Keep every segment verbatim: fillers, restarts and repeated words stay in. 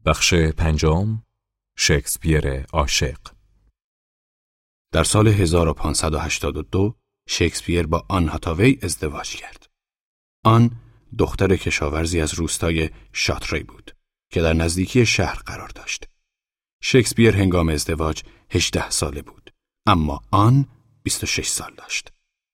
بخش پنجم، شکسپیر عاشق. در سال هزار و پانصد و هشتاد و دو شکسپیر با آن هاتاوی ازدواج کرد. آن دختر کشاورزی از روستای شاتری بود که در نزدیکی شهر قرار داشت. شکسپیر هنگام ازدواج هجده ساله بود، اما آن بیست و شش سال داشت.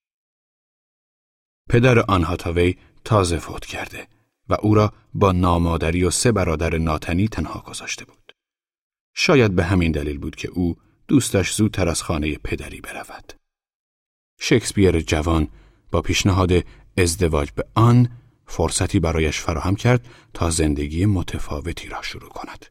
پدر آن هاتاوی تازه فوت کرده و او را با نامادری و سه برادر ناتنی تنها گذاشته بود. شاید به همین دلیل بود که او دوست داشت زودتر از خانه پدری برود. شکسپیر جوان با پیشنهاد ازدواج به آن فرصتی برایش فراهم کرد تا زندگی متفاوتی را شروع کند.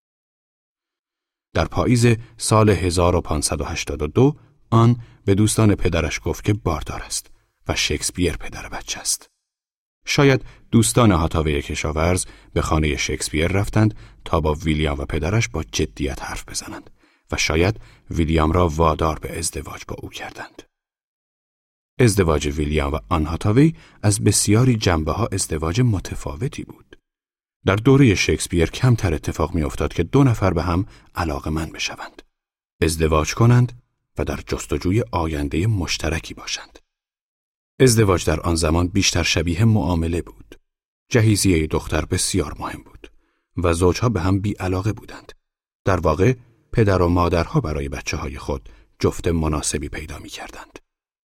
در پاییز سال هزار و پانصد و هشتاد و دو آن به دوستان پدرش گفت که باردار است و شکسپیر پدر بچه است. شاید دوستان هاتاوی کشاورز به خانه شکسپیر رفتند تا با ویلیام و پدرش با جدیت حرف بزنند و شاید ویلیام را وادار به ازدواج با او کردند. ازدواج ویلیام و آن هاتاوی از بسیاری جنبه‌ها ازدواج متفاوتی بود. در دوره شکسپیر کمتر اتفاق می افتاد که دو نفر به هم علاقه‌مند بشوند، ازدواج کنند و در جستجوی آینده مشترکی باشند. ازدواج در آن زمان بیشتر شبیه معامله بود. جهیزیه دختر بسیار مهم بود و زوجها به هم بی علاقه بودند. در واقع پدر و مادرها برای بچه های خود جفت مناسبی پیدا می کردند.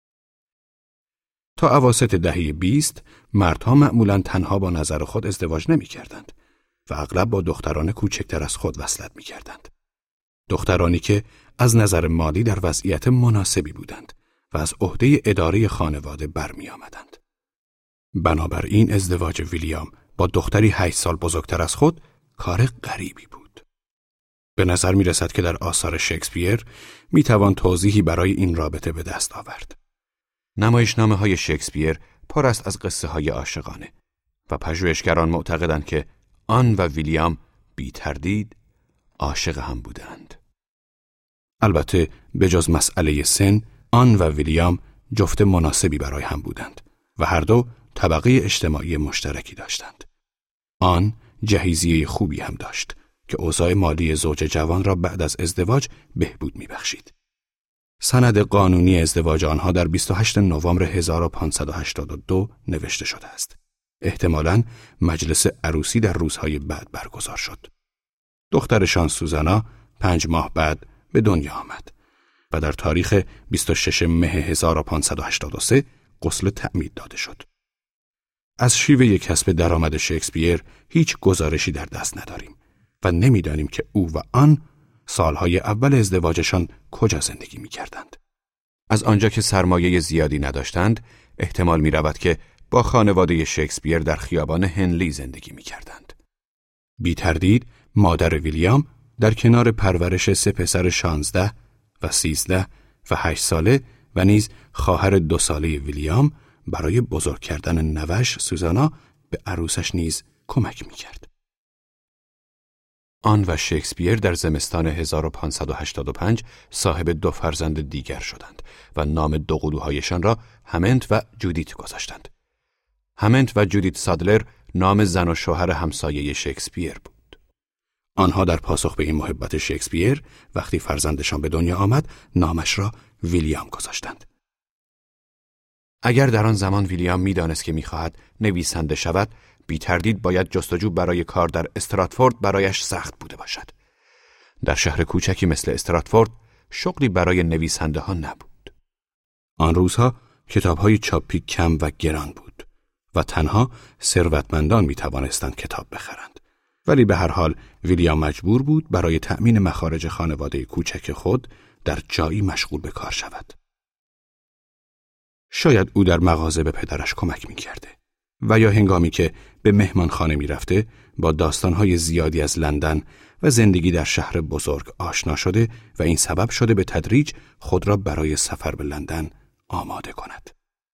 تا اواسط دهه بیست مردها معمولاً تنها با نظر خود ازدواج نمی کردند و اغلب با دختران کوچکتر از خود وصلت می کردند. دخترانی که از نظر مالی در وضعیت مناسبی بودند و از عهده اداره خانواده برمی آمدند. بنابراین ازدواج ویلیام با دختری هشت سال بزرگتر از خود کار غریبی بود. به نظر می رسد که در آثار شکسپیر می توان توضیحی برای این رابطه به دست آورد. نمایشنامه های شکسپیر پر است از قصه های عاشقانه و پژوهشگران معتقدند که آن و ویلیام بی تردید عاشق هم بودند. البته به جز مسئله سن، آن و ویلیام جفت مناسبی برای هم بودند و هر دو طبقه اجتماعی مشترکی داشتند. آن جهیزیه خوبی هم داشت که اوضاع مالی زوج جوان را بعد از ازدواج بهبود می‌بخشید. سند قانونی ازدواج آنها در بیست و هشتم نوامبر هزار و پانصد و هشتاد و دو نوشته شده است. احتمالاً مجلس عروسی در روزهای بعد برگزار شد. دخترشان سوزانا پنج ماه بعد به دنیا آمد و در تاریخ بیست و ششم مه هزار و پانصد و هشتاد و سه غسل تعمید داده شد. از شیوه کسب درآمد شکسپیر هیچ گزارشی در دست نداریم و نمیدانیم که او و آن سالهای اول ازدواجشان کجا زندگی می کردند. از آنجا که سرمایه زیادی نداشتند، احتمال می رود که با خانواده شکسپیر در خیابان هنلی زندگی می کردند. بی تردید مادر ویلیام در کنار پرورش سه پسر شانزده و سیزده و هشت ساله و نیز خواهر دو ساله ویلیام برای بزرگ کردن نوش سوزانا به عروسش نیز کمک می کرد. آن و شکسپیر در زمستان هزار و پانصد و هشتاد و پنج صاحب دو فرزند دیگر شدند و نام دو قلوهایشان را همنت و جودیت گذاشتند. همنت و جودیت سادلر نام زن و شوهر همسایه شکسپیر بود. آنها در پاسخ به این محبت شکسپیر وقتی فرزندشان به دنیا آمد نامش را ویلیام گذاشتند. اگر در آن زمان ویلیام می‌دانست که می‌خواهد نویسنده شود، بی تردید باید جستجو برای کار در استراتفورد برایش سخت بوده باشد. در شهر کوچکی مثل استراتفورد شغلی برای نویسنده ها نبود. آن روزها کتاب‌های چاپی کم و گران بود و تنها ثروتمندان می‌توانستند کتاب بخرند. ولی به هر حال ویلیام مجبور بود برای تأمین مخارج خانواده کوچک خود در جایی مشغول به کار شود. شاید او در مغازه به پدرش کمک می‌کرده و یا هنگامی که به مهمانخانه می‌رفته با داستان‌های زیادی از لندن و زندگی در شهر بزرگ آشنا شده و این سبب شده به تدریج خود را برای سفر به لندن آماده کند.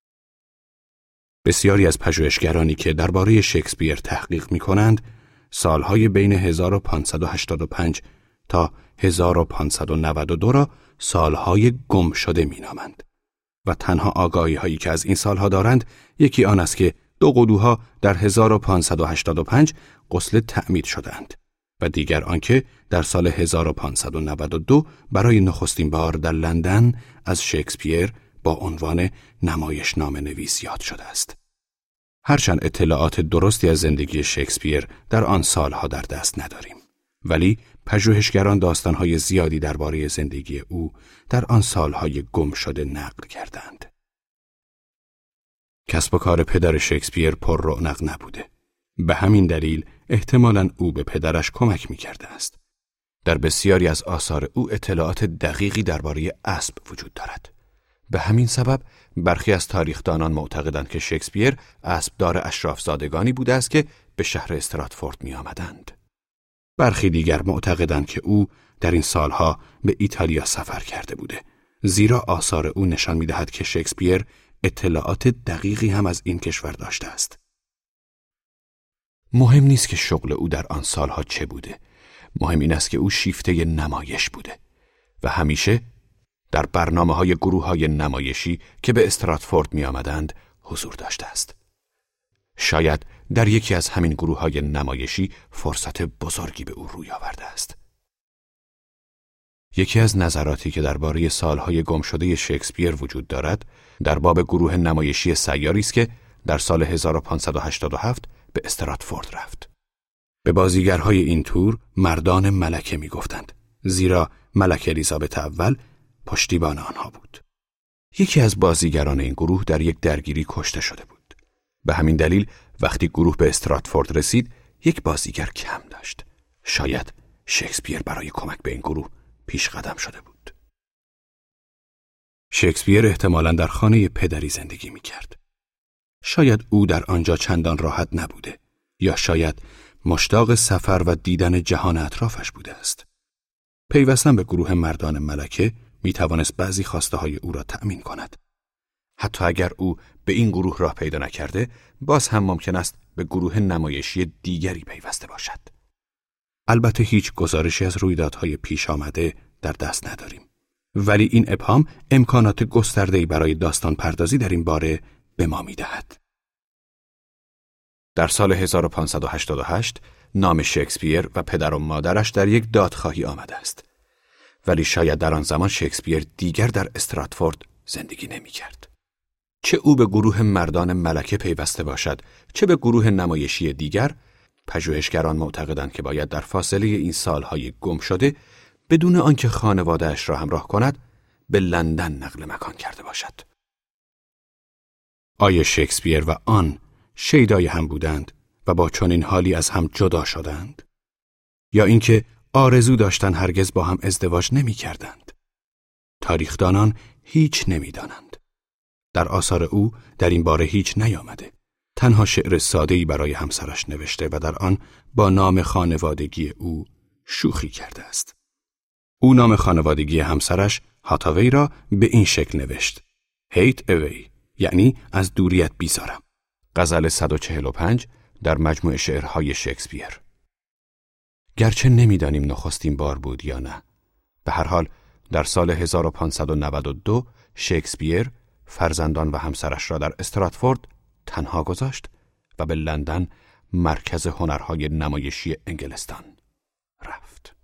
بسیاری از پژوهشگرانی که درباره شکسپیر تحقیق می‌کنند سالهای بین هزار و پانصد و هشتاد و پنج تا هزار و پانصد و نود و دو را سالهای گم شده می‌نامند و تنها آگاهی هایی که از این سالها دارند یکی آن است که دو قلوها در هزار و پانصد و هشتاد و پنج غسل تعمید شدند و دیگر آنکه در سال هزار و پانصد و نود و دو برای نخستین بار در لندن از شکسپیر با عنوان نمایشنامه نویس یاد شده است. هرچند اطلاعات درستی از زندگی شکسپیر در آن سالها در دست نداریم، ولی پژوهشگران داستانهای زیادی درباره زندگی او در آن سالهای گم شده نقل کردند. کسب و کار پدر شکسپیر پر رونق نبوده. به همین دلیل احتمالاً او به پدرش کمک می‌کرده است. در بسیاری از آثار او اطلاعات دقیقی درباره اسب وجود دارد. به همین سبب برخی از تاریخدانان معتقدند که شکسپیر اسبدار اشرافزادگانی بوده است که به شهر استراتفورد می آمدند. برخی دیگر معتقدند که او در این سالها به ایتالیا سفر کرده بوده، زیرا آثار او نشان می دهد که شکسپیر اطلاعات دقیقی هم از این کشور داشته است. مهم نیست که شغل او در آن سالها چه بوده. مهم این است که او شیفته نمایش بوده و همیشه در برنامه‌های گروه‌های نمایشی که به استراتفورد می آمدند حضور داشته است. شاید در یکی از همین گروه‌های نمایشی فرصت بزرگی به او روی آورده است. یکی از نظراتی که درباره سالهای گمشده شکسپیر وجود دارد در باب گروه نمایشی سیاری است که در سال هزار و پانصد و هشتاد و هفت به استراتفورد رفت. به بازیگرهای این تور مردان ملکه می گفتند، زیرا ملکه الیزابت اول پشتیبان آنها بود. یکی از بازیگران این گروه در یک درگیری کشته شده بود. به همین دلیل وقتی گروه به استراتفورد رسید، یک بازیگر کم داشت. شاید شکسپیر برای کمک به این گروه پیش قدم شده بود. شکسپیر احتمالاً در خانه پدری زندگی می کرد. شاید او در آنجا چندان راحت نبوده، یا شاید مشتاق سفر و دیدن جهان اطرافش بوده است. پیوستن به گروه مردان ملکه می توانست بعضی خواسته های او را تأمین کند. حتی اگر او به این گروه راه پیدا نکرده، باز هم ممکن است به گروه نمایشی دیگری پیوسته باشد. البته هیچ گزارشی از رویدادهای پیش آمده در دست نداریم، ولی این ابهام امکانات گسترده‌ای برای داستان پردازی در این باره به ما می دهد. در سال هزار و پانصد و هشتاد و هشت نام شکسپیر و پدر و مادرش در یک دادخواهی آمده است. ولی شاید در آن زمان شکسپیر دیگر در استراتفورد زندگی نمی کرد. چه او به گروه مردان ملکه پیوسته باشد، چه به گروه نمایشی دیگر، پژوهشگران معتقدند که باید در فاصله این سالهای گم شده بدون آنکه خانواده‌اش را همراه کند به لندن نقل مکان کرده باشد. آیا شکسپیر و آن شیدای هم بودند و با چنین حالی از هم جدا شدند؟ یا اینکه آرزو داشتن هرگز با هم ازدواج نمی کردند؟ تاریخدانان هیچ نمی دانند. در آثار او در این باره هیچ نیامده. تنها شعر ساده‌ای برای همسرش نوشته و در آن با نام خانوادگی او شوخی کرده است. او نام خانوادگی همسرش هاتاوی را به این شکل نوشت: هیت اوی، یعنی از دوریت بیزارم. غزل صد و چهل و پنج در مجموع شعرهای شکسپیر. گرچه نمیدانیم نخستین بار بود یا نه، به هر حال در سال هزار و پانصد و نود و دو شکسپیر فرزندان و همسرش را در استراتفورد تنها گذاشت و به لندن، مرکز هنرهای نمایشی انگلستان، رفت.